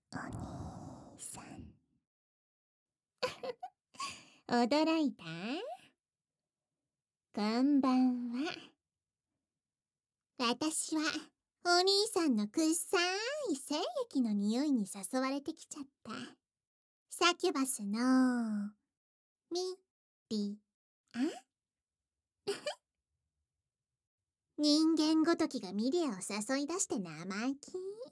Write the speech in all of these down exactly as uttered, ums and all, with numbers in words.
お兄さん。驚いた？こんばんは。私はお兄さんのくっさい精液の匂いに誘われてきちゃった。サキュバスのミリア人間ごときがミリアを誘い出して生意気。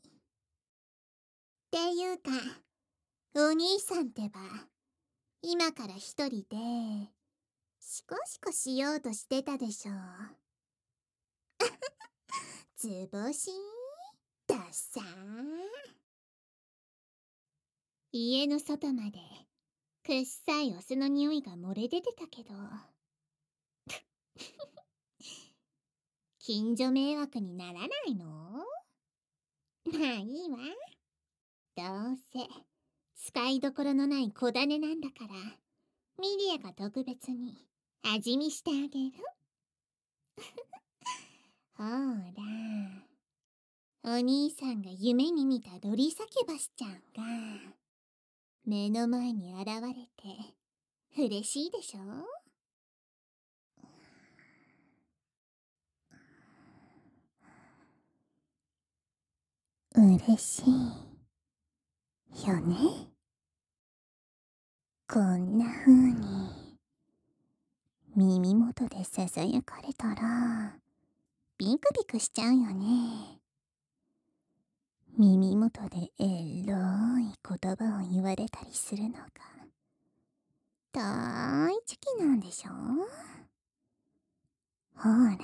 っていうか、お兄さんってば、今から一人で、シコシコしようとしてたでしょ。つぼしださー。家の外までくっさいオスの匂いが漏れ出てたけど近所迷惑にならないの？まあいいわ。どうせ使いどころのない小種なんだからミリアが特別に味見してあげる。ほら、お兄さんが夢に見たロリサキュバスちゃんが目の前に現れて嬉しいでしょ？嬉しいよね。こんな風に耳元でささやかれたらビクビクしちゃうよね。耳元でエロい言葉を言われたりするのが大好きなんでしょ？ほら、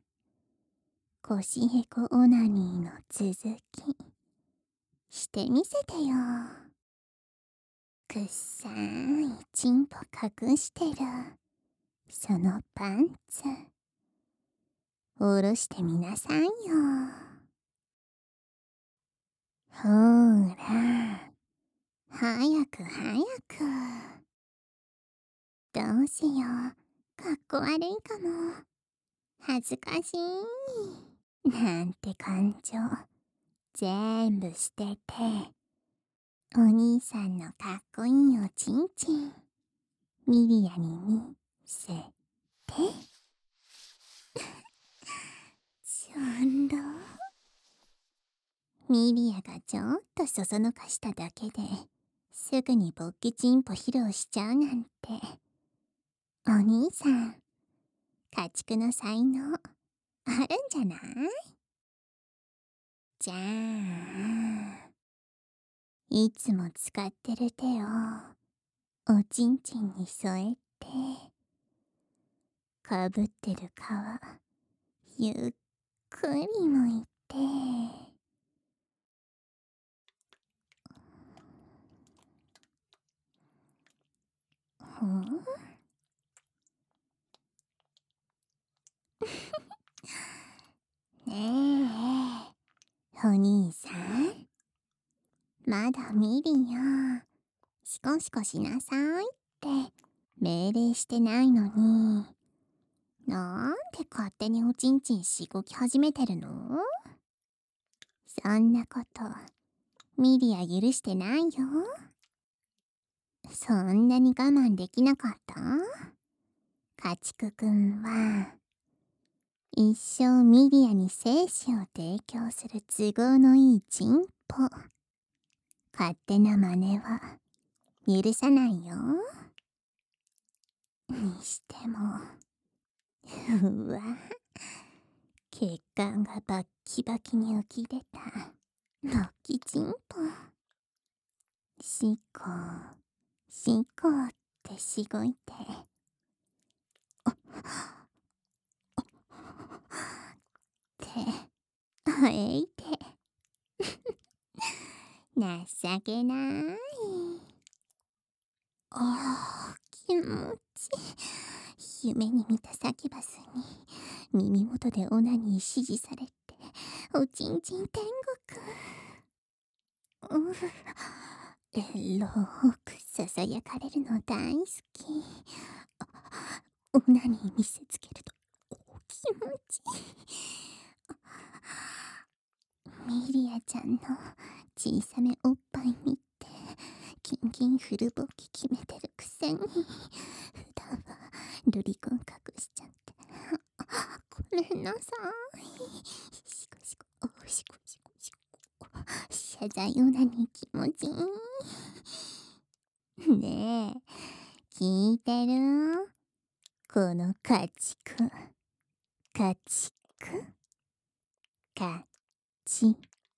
腰へこオナニーの続きしてみせてよ。くっさいチンポ隠してるそのパンツ下ろしてみなさいよ。ほーら、早く早く。どうしよう、かっこ悪いかも。恥ずかしい。なんて感情、全部捨てて、お兄さんのかっこいいおちんちん、ミリアに見せて。ちょんろ。ミリアがちょっとそそのかしただけですぐに勃起チンポ披露しちゃうなんて。お兄さん、家畜の才能あるんじゃない？じゃあ、いつも使ってる手をおちんちんに添えて、かぶってる皮ゆっくりむいて、ほんねえ、お兄さん、まだミリア、シコシコしなさいって命令してないのに、なんで勝手におちんちんしごき始めてるの？そんなことミリア許してないよ。そんなに我慢できなかった？家畜くんは一生ミリアに精子を提供する都合のいいチンポ。勝手な真似は許さないよ。にしても、うわ、血管がバッキバキに浮き出たロッキチンポ。しこ、しこってしごいて。って、えいて。情けない。ああ、気持ちいい。夢に見たサキュバスに耳元でオナニー指示されて、おちんちん天国。うエローくささやかれるの大好き。オナニー見せつけると気持ちいい。ミリアちゃんの小さめおっぱい見てキンキンフルボキ決めてるくせに普段はロリコン隠しちゃってごめんなさい。しこしこしこしこしこ謝罪オナニー気持ちいい。ねえ聞いてる？この家畜家畜家畜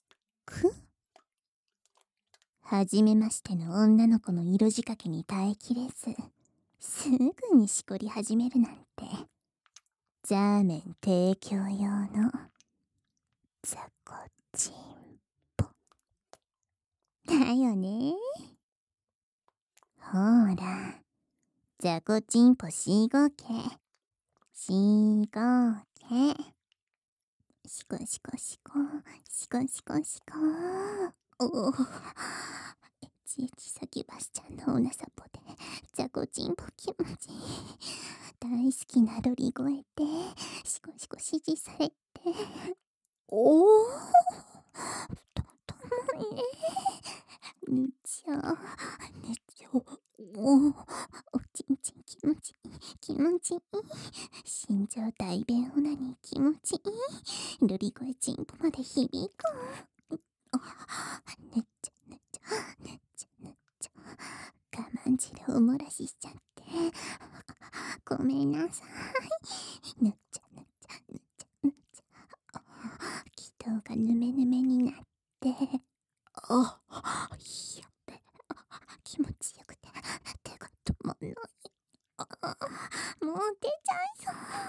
はじめましての女の子の色仕掛けに耐えきれずすぐにしこり始めるなんてザーメン提供用の雑魚チンポだよね。ほら雑魚チンポしごけしごけしこしこしこしこしこしこおおエチエチ先バスちゃんのおなさぽで雑魚チンポ気持ちいい。大好きなロリ声でしこしこ指示されておおとともにぬちゃぬちゃおおおちんちん気持ちいい気持ちいい心情大便オナニー気持ちいいロリ声チンポまで響くぬっちゃぬっちゃぬっちゃぬっちゃ我慢汁を漏らししちゃってごめんなさい。ぬっちゃぬっちゃぬっちゃぬっちゃ気筒がぬめぬめになってあやべ気持ちよくて手が止まんない。あもう出ちゃい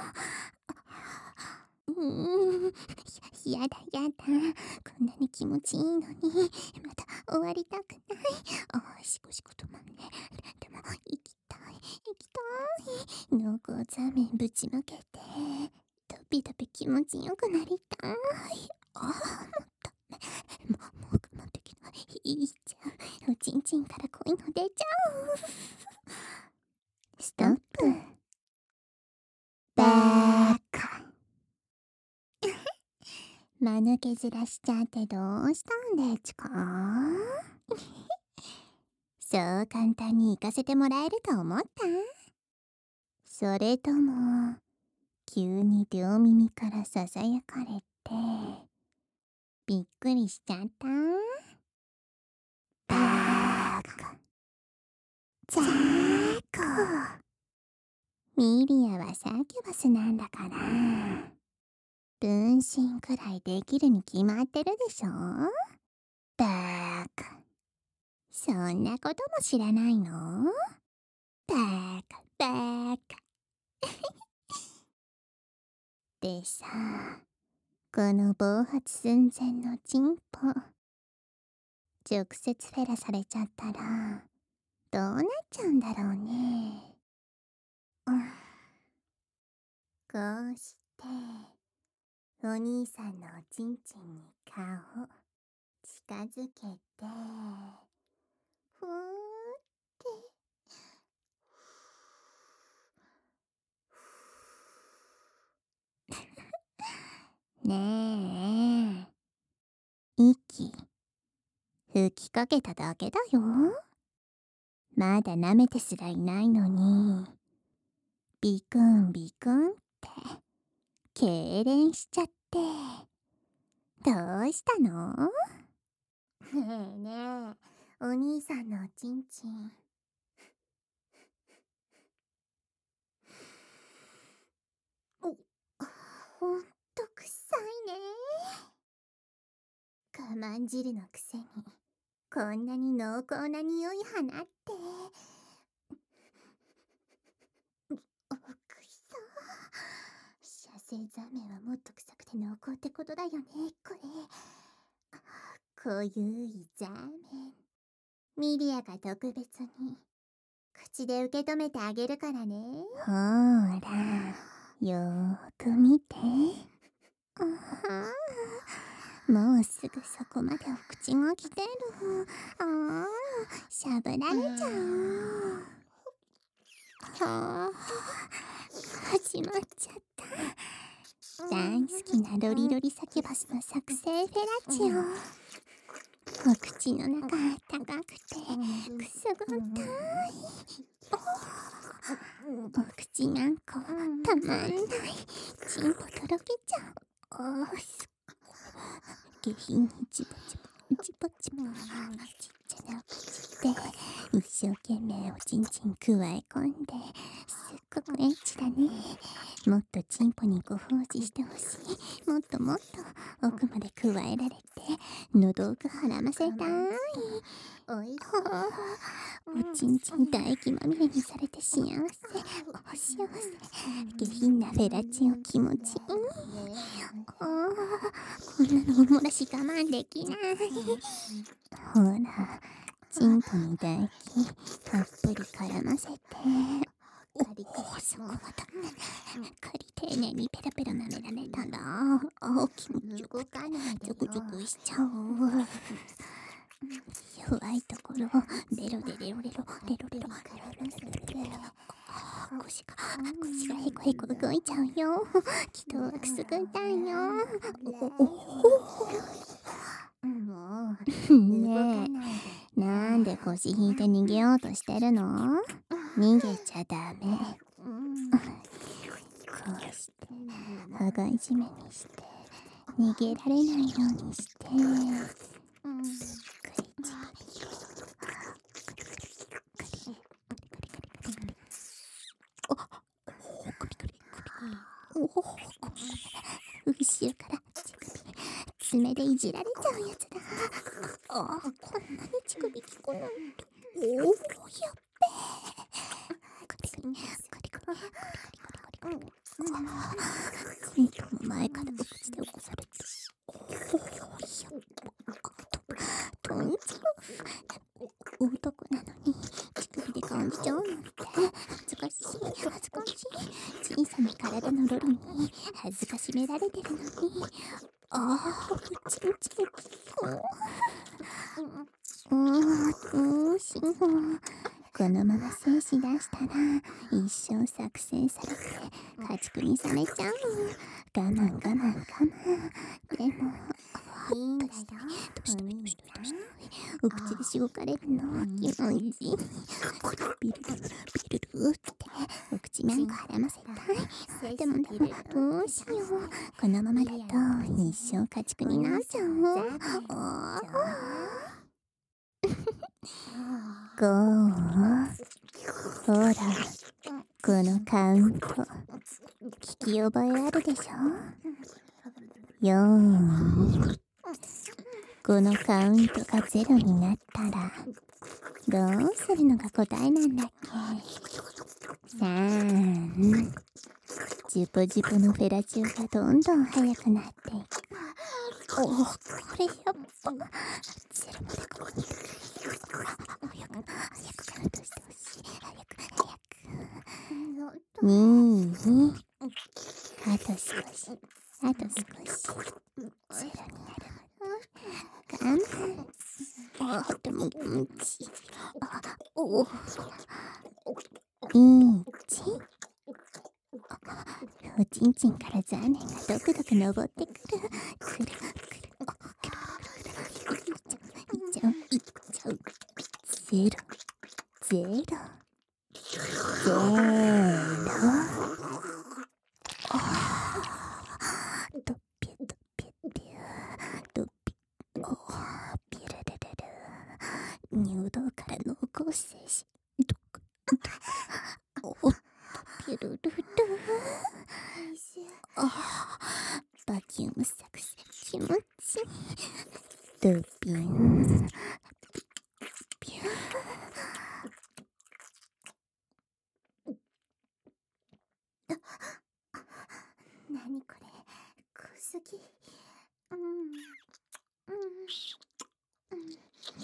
そう。うーんややだやだこんなに気持ちいいのにまた終わりたくない。あしこしこ止まんね。でも行きたい行きたい濃厚ザーメンぶちまけてとびとび気持ちよくなりたい。あもうダメもうもう我慢できない。いっちゃうおちんちんから濃いの出ちゃう。ストップバーカ間抜けずらしちゃってどうしたんでちかそう簡単に行かせてもらえると思った？それとも急に両耳からささやかれてびっくりしちゃった？バーカザーコミリアはサキュバスなんだから分身くらいできるに決まってるでしょ。バーカそんなことも知らないの？バーカバーカでさこの暴発寸前のチンポ直接フェラされちゃったらどうなっちゃうんだろうね。うんこうしてお兄さんのおちんちんに顔近づけてふーってねえ息吹きかけただけだよ。まだ舐めてすらいないのにビクンビクンって痙攣しちゃってどうしたの？ねえねえお兄さんのおちんちんおほんと臭いね。我慢汁のくせにこんなに濃厚な匂い放ってうっくいそう射精ザメはもっと臭くて濃厚ってことだよねこれ。濃ゆいザーメンミリアが特別に口で受け止めてあげるからね。ほーらよーく見てもうすぐそこまでお口が来てる。あーしゃぶられちゃう。はあ始まっちゃった。大好きなロリロリサキュバスの作成フェラチオお口の中高くてくすぐったい。お口なんかたまんない。チンポとろけちゃう。あーす下品にチポチポチポチポちっちゃなお口で一生懸命おちんちんくわえ込んですっごくエッチだね。もっとチンポにご奉仕してほしい。もっともっと奥までくわえられて喉奥はらませたい。おいしい。おちんちん唾液まみれにされて幸せ。お幸せ。下品なフェラチオ気持ちいい。あーこんなのおもらし我慢できない。ほらチンポに唾液たっぷり絡ませて。おおそこまだかり丁寧にペラペラ舐められたらあ気持ちよくてゾクゾクしちゃう。弱いところレロレレロレロレロレロレロレロレロレロ腰が腰がヘコヘコ動いちゃうよ。気頭はくすぐったいよ。おおもうねえなんで腰引いて逃げようとしてるの。逃げちゃダメ。こうして羽交い締めにして逃げられないようにしてくりちおお後ろから乳首爪でいじられちゃうやつだ。ああこんなに乳首効くなんて。おおやっべえカリカリカリカリカリカリカリカリカリカリチンポの前からお口で起こされておおやっばとんじゃう。男なのに乳首で感じちゃうなんて恥ずかしい恥ずかしい。小さな体のロリに恥ずかしめられてるのにああおちんちんうんどうしよう。このまま精子出したら一生作成されて家畜にされちゃう。我慢我慢我慢。でもいいんだよ。どうしたどうしたどうしたお口でしごかれるの気持ちいい。ビルルビルルってお口なんか絡ませたい。でもでもどうしよう。このままだと一生家畜になっちゃう。あゴーほらこのカウント聞き覚えあるでしょ。よーいこのカウントがゼロになったらどうするのが答えなんだっけ。さんジュポジュポのフェラチオがどんどん速くなっていく。おおこれやっぱゼロまでここに早く早くカウントしてほしい。早く早くにーあと少しあと少しゼロになるまで我慢。あでも気持ちいい。あおおいちおちんちんからザーメンがドクドク登ってくるくるくるくるくるくるいっちゃういっちゃういっちゃうゼロゼロゼロドピュドピュピュドピュおピュルルルル乳道から濃厚精子ドクおピュルルルあバキューム作戦気持ちいい。ドピンピュなにこれ濃すぎ。うんうんうん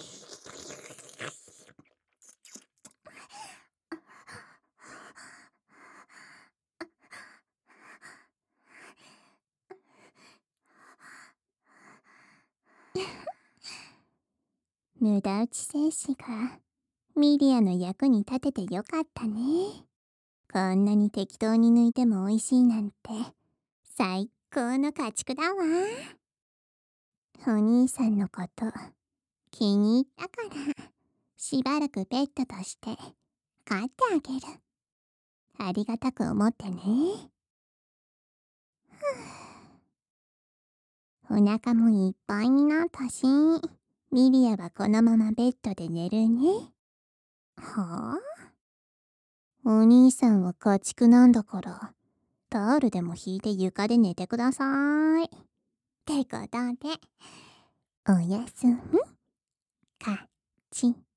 無駄打ち精子がミリアの役に立ててよかったね。こんなに適当に抜いても美味しいなんて最高の家畜だわ。お兄さんのこと気に入ったから、しばらくペットとして飼ってあげる。ありがたく思ってね。お腹もいっぱいになったし、ミリアはこのままベッドで寝るね。はあ、お兄さんは家畜なんだから、タオルでも引いて床で寝てください。ってことで、おやすみ、家畜。